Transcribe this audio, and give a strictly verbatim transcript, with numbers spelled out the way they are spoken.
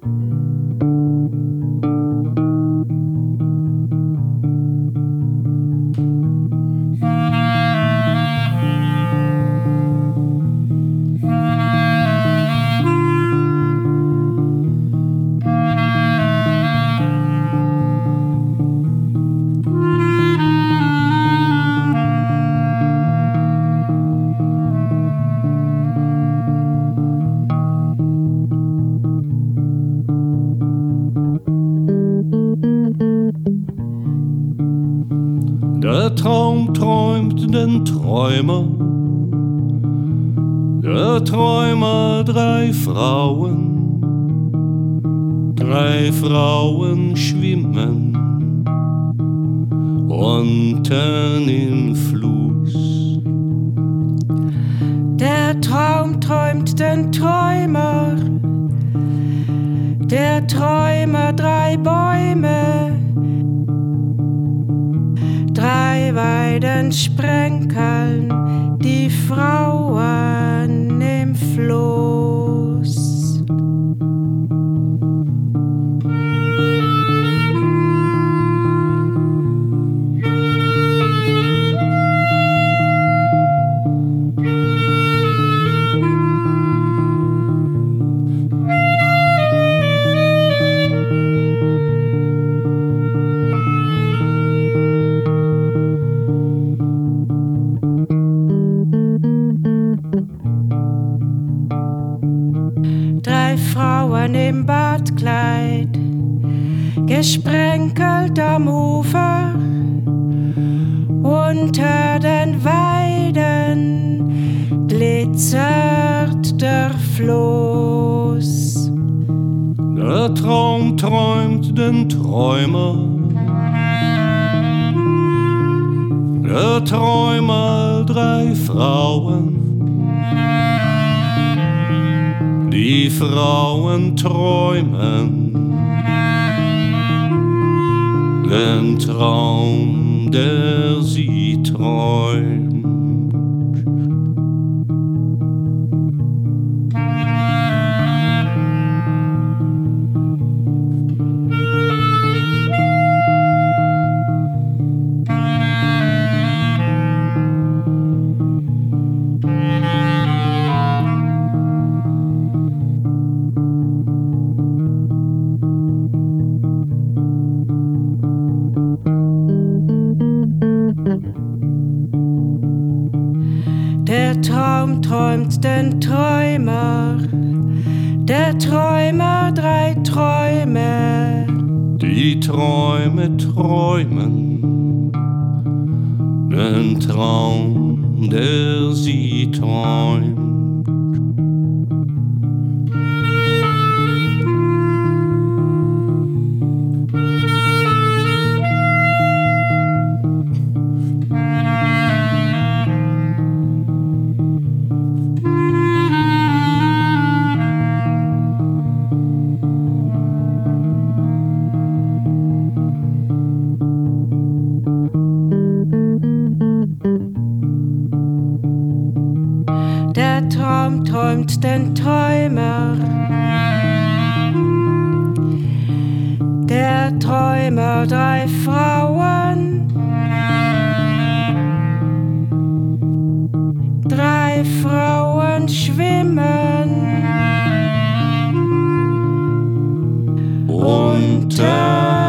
Der Traum träumt den Träumer, der Träumer drei Frauen, drei Frauen schwimmen unten im Fluss. Der Traum träumt den Träumer, der Träumer drei Bäume, drei Weiden sprenkeln die Frauen im Floß. Drei Frauen im Badkleid, gesprenkelt am Ufer, unter den Weiden glitzert der Floß. Der Traum träumt den Träumer, der Träumer drei Frauen, die Frauen träumen den Traum, der sie träumt. Der Traum träumt den Träumer, der Träumer drei Träume, Die Träume träumen den Traum, der sie träumt. Der Traum träumt den Träumer, der Träumer drei Frauen, drei Frauen schwimmen Unter